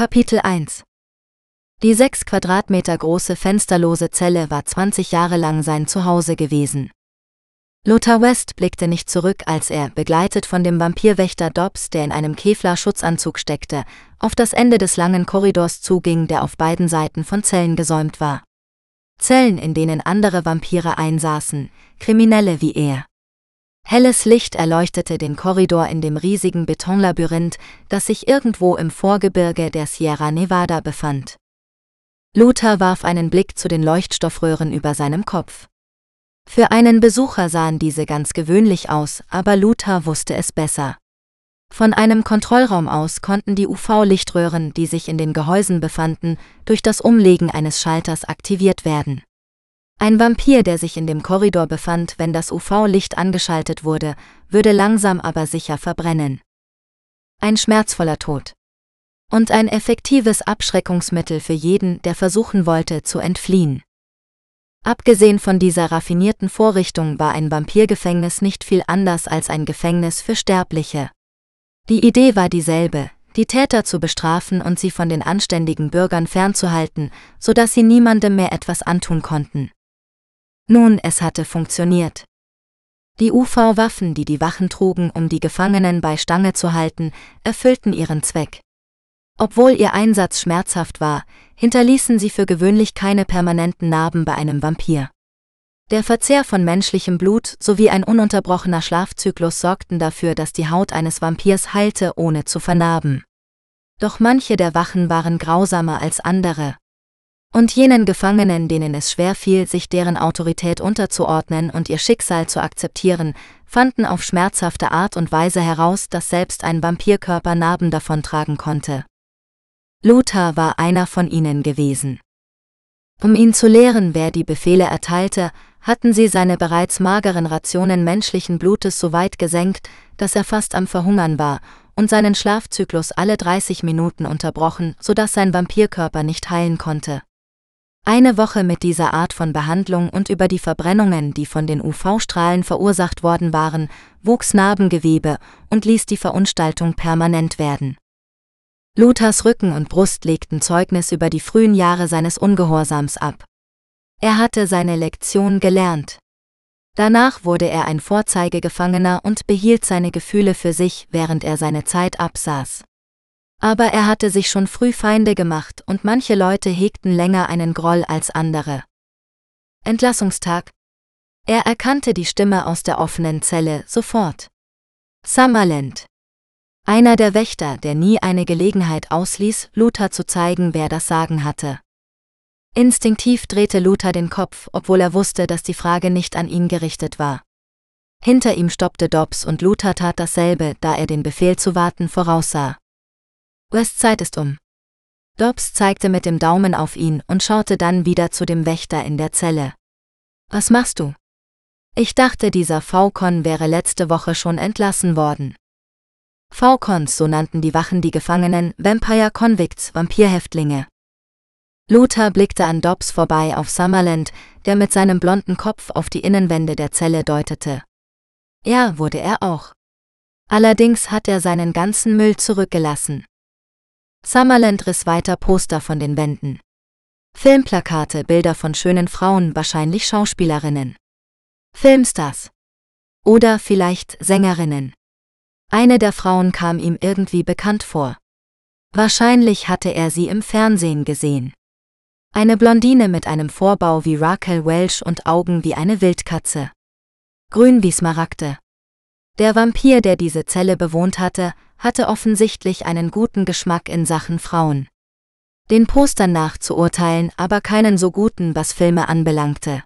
Kapitel 1. Die 6 Quadratmeter große fensterlose Zelle war 20 Jahre lang sein Zuhause gewesen. Lothar West blickte nicht zurück, als er, begleitet von dem Vampirwächter Dobbs, der in einem Kevlar-Schutzanzug steckte, auf das Ende des langen Korridors zuging, der auf beiden Seiten von Zellen gesäumt war. Zellen, in denen andere Vampire einsaßen, Kriminelle wie er. Helles Licht erleuchtete den Korridor in dem riesigen Betonlabyrinth, das sich irgendwo im Vorgebirge der Sierra Nevada befand. Lothar warf einen Blick zu den Leuchtstoffröhren über seinem Kopf. Für einen Besucher sahen diese ganz gewöhnlich aus, aber Lothar wusste es besser. Von einem Kontrollraum aus konnten die UV-Lichtröhren, die sich in den Gehäusen befanden, durch das Umlegen eines Schalters aktiviert werden. Ein Vampir, der sich in dem Korridor befand, wenn das UV-Licht angeschaltet wurde, würde langsam aber sicher verbrennen. Ein schmerzvoller Tod. Und ein effektives Abschreckungsmittel für jeden, der versuchen wollte, zu entfliehen. Abgesehen von dieser raffinierten Vorrichtung war ein Vampirgefängnis nicht viel anders als ein Gefängnis für Sterbliche. Die Idee war dieselbe, die Täter zu bestrafen und sie von den anständigen Bürgern fernzuhalten, sodass sie niemandem mehr etwas antun konnten. Nun, es hatte funktioniert. Die UV-Waffen, die die Wachen trugen, um die Gefangenen bei Stange zu halten, erfüllten ihren Zweck. Obwohl ihr Einsatz schmerzhaft war, hinterließen sie für gewöhnlich keine permanenten Narben bei einem Vampir. Der Verzehr von menschlichem Blut sowie ein ununterbrochener Schlafzyklus sorgten dafür, dass die Haut eines Vampirs heilte, ohne zu vernarben. Doch manche der Wachen waren grausamer als andere. Und jenen Gefangenen, denen es schwerfiel, sich deren Autorität unterzuordnen und ihr Schicksal zu akzeptieren, fanden auf schmerzhafte Art und Weise heraus, dass selbst ein Vampirkörper Narben davontragen konnte. Lothar war einer von ihnen gewesen. Um ihn zu lehren, wer die Befehle erteilte, hatten sie seine bereits mageren Rationen menschlichen Blutes so weit gesenkt, dass er fast am Verhungern war, und seinen Schlafzyklus alle 30 Minuten unterbrochen, sodass sein Vampirkörper nicht heilen konnte. Eine Woche mit dieser Art von Behandlung und über die Verbrennungen, die von den UV-Strahlen verursacht worden waren, wuchs Narbengewebe und ließ die Verunstaltung permanent werden. Lothars Rücken und Brust legten Zeugnis über die frühen Jahre seines Ungehorsams ab. Er hatte seine Lektion gelernt. Danach wurde er ein Vorzeigegefangener und behielt seine Gefühle für sich, während er seine Zeit absaß. Aber er hatte sich schon früh Feinde gemacht und manche Leute hegten länger einen Groll als andere. Entlassungstag. Er erkannte die Stimme aus der offenen Zelle sofort. Summerland. Einer der Wächter, der nie eine Gelegenheit ausließ, Lothar zu zeigen, wer das Sagen hatte. Instinktiv drehte Lothar den Kopf, obwohl er wusste, dass die Frage nicht an ihn gerichtet war. Hinter ihm stoppte Dobbs und Lothar tat dasselbe, da er den Befehl zu warten voraussah. Wests Zeit ist um. Dobbs zeigte mit dem Daumen auf ihn und schaute dann wieder zu dem Wächter in der Zelle. Was machst du? Ich dachte, dieser V-Con wäre letzte Woche schon entlassen worden. V-Cons, so nannten die Wachen die Gefangenen, Vampire Convicts, Vampirhäftlinge. Lothar blickte an Dobbs vorbei auf Summerland, der mit seinem blonden Kopf auf die Innenwände der Zelle deutete. Ja, wurde er auch. Allerdings hat er seinen ganzen Müll zurückgelassen. Summerland riss weiter Poster von den Wänden. Filmplakate, Bilder von schönen Frauen, wahrscheinlich Schauspielerinnen. Filmstars. Oder vielleicht Sängerinnen. Eine der Frauen kam ihm irgendwie bekannt vor. Wahrscheinlich hatte er sie im Fernsehen gesehen. Eine Blondine mit einem Vorbau wie Raquel Welch und Augen wie eine Wildkatze. Grün wie Smaragde. Der Vampir, der diese Zelle bewohnt hatte, hatte offensichtlich einen guten Geschmack in Sachen Frauen. Den Postern nach zu urteilen, aber keinen so guten, was Filme anbelangte.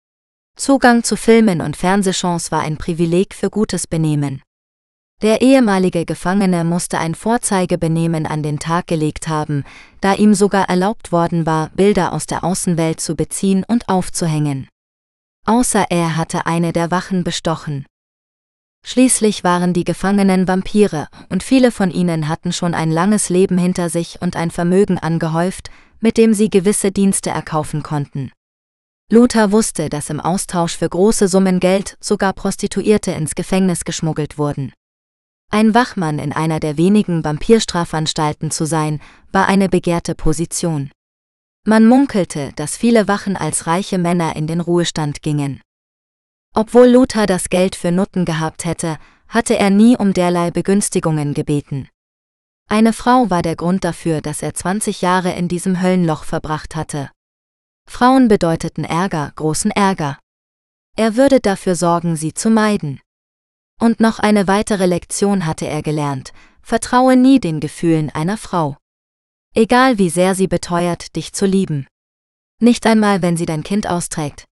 Zugang zu Filmen und Fernsehshows war ein Privileg für gutes Benehmen. Der ehemalige Gefangene musste ein Vorzeigebenehmen an den Tag gelegt haben, da ihm sogar erlaubt worden war, Bilder aus der Außenwelt zu beziehen und aufzuhängen. Außer er hatte eine der Wachen bestochen. Schließlich waren die Gefangenen Vampire, und viele von ihnen hatten schon ein langes Leben hinter sich und ein Vermögen angehäuft, mit dem sie gewisse Dienste erkaufen konnten. Lothar wusste, dass im Austausch für große Summen Geld sogar Prostituierte ins Gefängnis geschmuggelt wurden. Ein Wachmann in einer der wenigen Vampirstrafanstalten zu sein, war eine begehrte Position. Man munkelte, dass viele Wachen als reiche Männer in den Ruhestand gingen. Obwohl Luther das Geld für Nutten gehabt hätte, hatte er nie um derlei Begünstigungen gebeten. Eine Frau war der Grund dafür, dass er 20 Jahre in diesem Höllenloch verbracht hatte. Frauen bedeuteten Ärger, großen Ärger. Er würde dafür sorgen, sie zu meiden. Und noch eine weitere Lektion hatte er gelernt: Vertraue nie den Gefühlen einer Frau. Egal wie sehr sie beteuert, dich zu lieben. Nicht einmal, wenn sie dein Kind austrägt.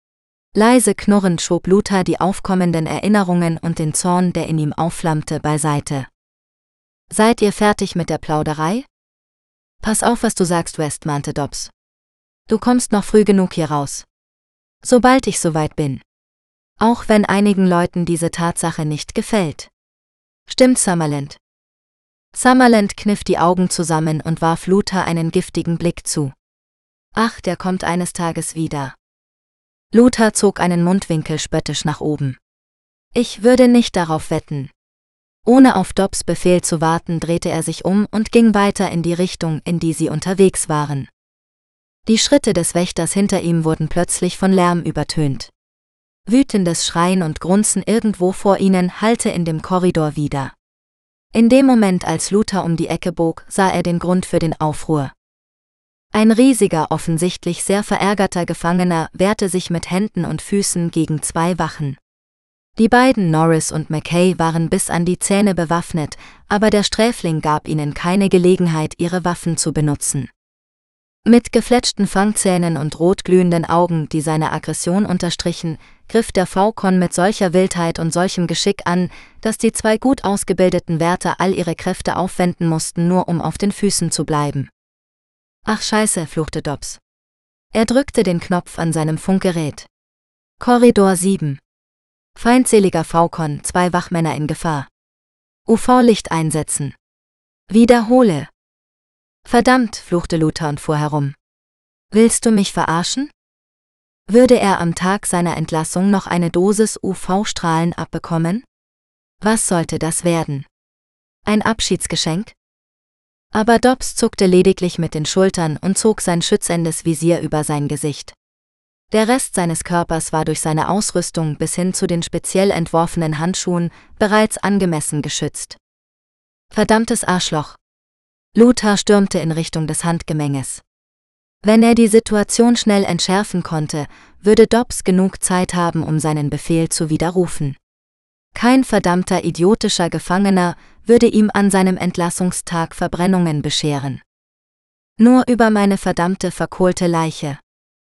Leise knurrend schob Luther die aufkommenden Erinnerungen und den Zorn, der in ihm aufflammte, beiseite. »Seid ihr fertig mit der Plauderei?« »Pass auf, was du sagst, West«, mahnte Dobbs. »Du kommst noch früh genug hier raus. Sobald ich soweit bin. Auch wenn einigen Leuten diese Tatsache nicht gefällt. Stimmt, Summerland?« Summerland kniff die Augen zusammen und warf Luther einen giftigen Blick zu. »Ach, der kommt eines Tages wieder.« Luther zog einen Mundwinkel spöttisch nach oben. »Ich würde nicht darauf wetten.« Ohne auf Dobbs Befehl zu warten, drehte er sich um und ging weiter in die Richtung, in die sie unterwegs waren. Die Schritte des Wächters hinter ihm wurden plötzlich von Lärm übertönt. Wütendes Schreien und Grunzen irgendwo vor ihnen hallte in dem Korridor wider. In dem Moment, als Luther um die Ecke bog, sah er den Grund für den Aufruhr. Ein riesiger, offensichtlich sehr verärgerter Gefangener wehrte sich mit Händen und Füßen gegen zwei Wachen. Die beiden, Norris und Mackay, waren bis an die Zähne bewaffnet, aber der Sträfling gab ihnen keine Gelegenheit, ihre Waffen zu benutzen. Mit gefletschten Fangzähnen und rotglühenden Augen, die seine Aggression unterstrichen, griff der Faucon mit solcher Wildheit und solchem Geschick an, dass die zwei gut ausgebildeten Wärter all ihre Kräfte aufwenden mussten, nur um auf den Füßen zu bleiben. »Ach Scheiße«, fluchte Dobbs. Er drückte den Knopf an seinem Funkgerät. Korridor 7. Feindseliger Faucon, 2 Wachmänner in Gefahr. UV-Licht einsetzen. Wiederhole. Verdammt, fluchte Luther und fuhr herum. Willst du mich verarschen? Würde er am Tag seiner Entlassung noch eine Dosis UV-Strahlen abbekommen? Was sollte das werden? Ein Abschiedsgeschenk? Aber Dobbs zuckte lediglich mit den Schultern und zog sein schützendes Visier über sein Gesicht. Der Rest seines Körpers war durch seine Ausrüstung bis hin zu den speziell entworfenen Handschuhen bereits angemessen geschützt. Verdammtes Arschloch! Luther stürmte in Richtung des Handgemenges. Wenn er die Situation schnell entschärfen konnte, würde Dobbs genug Zeit haben, um seinen Befehl zu widerrufen. Kein verdammter idiotischer Gefangener würde ihm an seinem Entlassungstag Verbrennungen bescheren. Nur über meine verdammte verkohlte Leiche.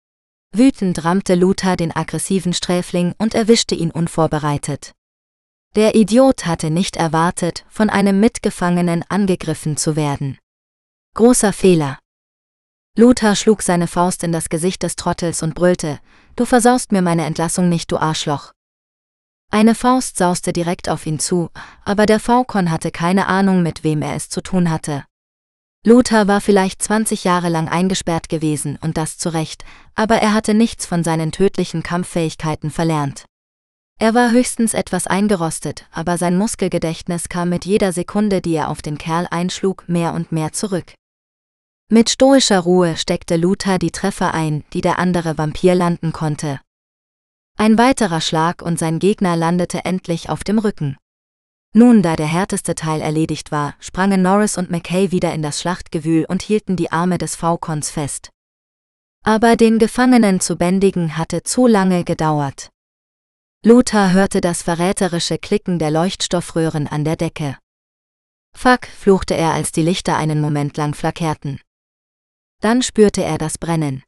Wütend rammte Luther den aggressiven Sträfling und erwischte ihn unvorbereitet. Der Idiot hatte nicht erwartet, von einem Mitgefangenen angegriffen zu werden. Großer Fehler. Luther schlug seine Faust in das Gesicht des Trottels und brüllte: »Du versaust mir meine Entlassung nicht, du Arschloch!« Eine Faust sauste direkt auf ihn zu, aber der Faucon hatte keine Ahnung, mit wem er es zu tun hatte. Luther war vielleicht 20 Jahre lang eingesperrt gewesen, und das zu Recht, aber er hatte nichts von seinen tödlichen Kampffähigkeiten verlernt. Er war höchstens etwas eingerostet, aber sein Muskelgedächtnis kam mit jeder Sekunde, die er auf den Kerl einschlug, mehr und mehr zurück. Mit stoischer Ruhe steckte Luther die Treffer ein, die der andere Vampir landen konnte. Ein weiterer Schlag und sein Gegner landete endlich auf dem Rücken. Nun, da der härteste Teil erledigt war, sprangen Norris und Mackay wieder in das Schlachtgewühl und hielten die Arme des Faucons fest. Aber den Gefangenen zu bändigen hatte zu lange gedauert. Luther hörte das verräterische Klicken der Leuchtstoffröhren an der Decke. »Fuck«, fluchte er, als die Lichter einen Moment lang flackerten. Dann spürte er das Brennen.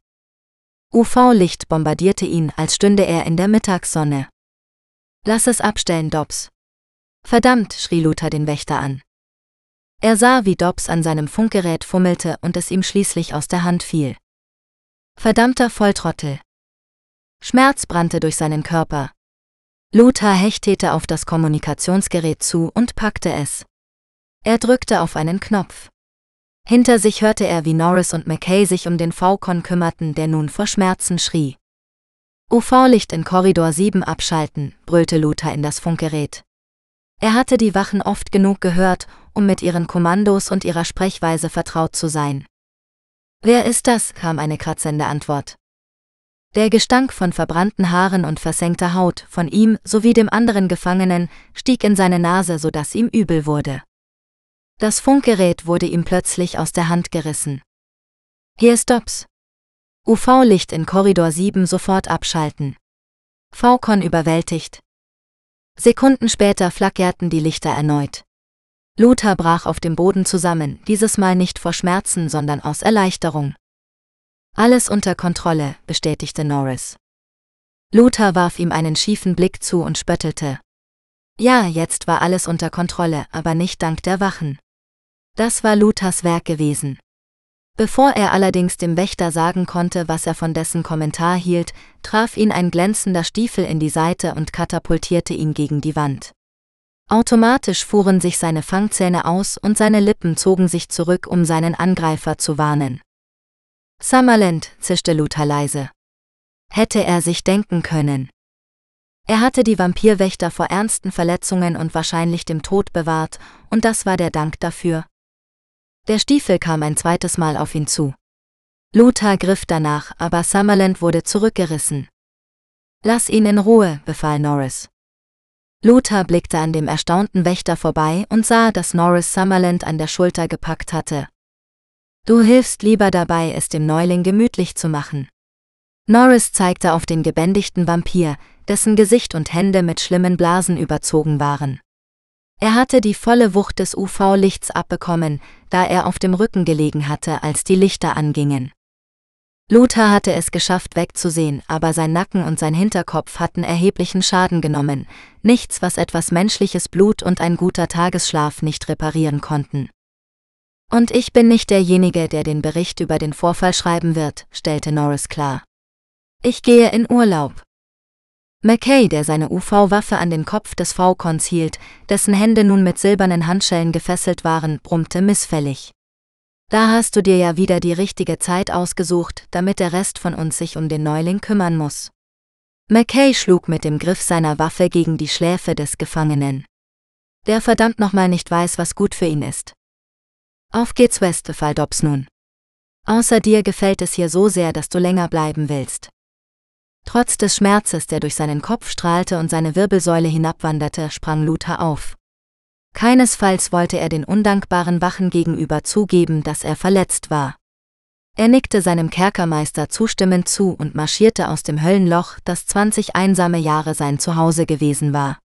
UV-Licht bombardierte ihn, als stünde er in der Mittagssonne. »Lass es abstellen, Dobbs!« »Verdammt«, schrie Luther den Wächter an. Er sah, wie Dobbs an seinem Funkgerät fummelte und es ihm schließlich aus der Hand fiel. Verdammter Volltrottel! Schmerz brannte durch seinen Körper. Luther hechtete auf das Kommunikationsgerät zu und packte es. Er drückte auf einen Knopf. Hinter sich hörte er, wie Norris und Mackay sich um den Faucon kümmerten, der nun vor Schmerzen schrie. UV-Licht in Korridor 7 abschalten, brüllte Luther in das Funkgerät. Er hatte die Wachen oft genug gehört, um mit ihren Kommandos und ihrer Sprechweise vertraut zu sein. »Wer ist das?« kam eine kratzende Antwort. Der Gestank von verbrannten Haaren und versenkter Haut von ihm sowie dem anderen Gefangenen stieg in seine Nase, sodass ihm übel wurde. Das Funkgerät wurde ihm plötzlich aus der Hand gerissen. »Hier ist Dobbs. UV-Licht in Korridor 7 sofort abschalten.« Faucon überwältigt. Sekunden später flackerten die Lichter erneut. Luther brach auf dem Boden zusammen, dieses Mal nicht vor Schmerzen, sondern aus Erleichterung. »Alles unter Kontrolle«, bestätigte Norris. Luther warf ihm einen schiefen Blick zu und spöttelte. Ja, jetzt war alles unter Kontrolle, aber nicht dank der Wachen. Das war Luthers Werk gewesen. Bevor er allerdings dem Wächter sagen konnte, was er von dessen Kommentar hielt, traf ihn ein glänzender Stiefel in die Seite und katapultierte ihn gegen die Wand. Automatisch fuhren sich seine Fangzähne aus und seine Lippen zogen sich zurück, um seinen Angreifer zu warnen. »Summerland«, zischte Luther leise. Hätte er sich denken können. Er hatte die Vampirwächter vor ernsten Verletzungen und wahrscheinlich dem Tod bewahrt, und das war der Dank dafür. Der Stiefel kam ein zweites Mal auf ihn zu. Luther griff danach, aber Summerland wurde zurückgerissen. »Lass ihn in Ruhe«, befahl Norris. Luther blickte an dem erstaunten Wächter vorbei und sah, dass Norris Summerland an der Schulter gepackt hatte. »Du hilfst lieber dabei, es dem Neuling gemütlich zu machen.« Norris zeigte auf den gebändigten Vampir, dessen Gesicht und Hände mit schlimmen Blasen überzogen waren. Er hatte die volle Wucht des UV-Lichts abbekommen, da er auf dem Rücken gelegen hatte, als die Lichter angingen. Luther hatte es geschafft wegzusehen, aber sein Nacken und sein Hinterkopf hatten erheblichen Schaden genommen, nichts, was etwas menschliches Blut und ein guter Tagesschlaf nicht reparieren konnten. »Und ich bin nicht derjenige, der den Bericht über den Vorfall schreiben wird«, stellte Norris klar. »Ich gehe in Urlaub.« Mackay, der seine UV-Waffe an den Kopf des Faucons hielt, dessen Hände nun mit silbernen Handschellen gefesselt waren, brummte missfällig. »Da hast du dir ja wieder die richtige Zeit ausgesucht, damit der Rest von uns sich um den Neuling kümmern muss.« Mackay schlug mit dem Griff seiner Waffe gegen die Schläfe des Gefangenen. »Der verdammt nochmal nicht weiß, was gut für ihn ist.« »Auf geht's, West«, befahl Dobbs nun. »Außer dir gefällt es hier so sehr, dass du länger bleiben willst.« Trotz des Schmerzes, der durch seinen Kopf strahlte und seine Wirbelsäule hinabwanderte, sprang Luther auf. Keinesfalls wollte er den undankbaren Wachen gegenüber zugeben, dass er verletzt war. Er nickte seinem Kerkermeister zustimmend zu und marschierte aus dem Höllenloch, das 20 einsame Jahre sein Zuhause gewesen war.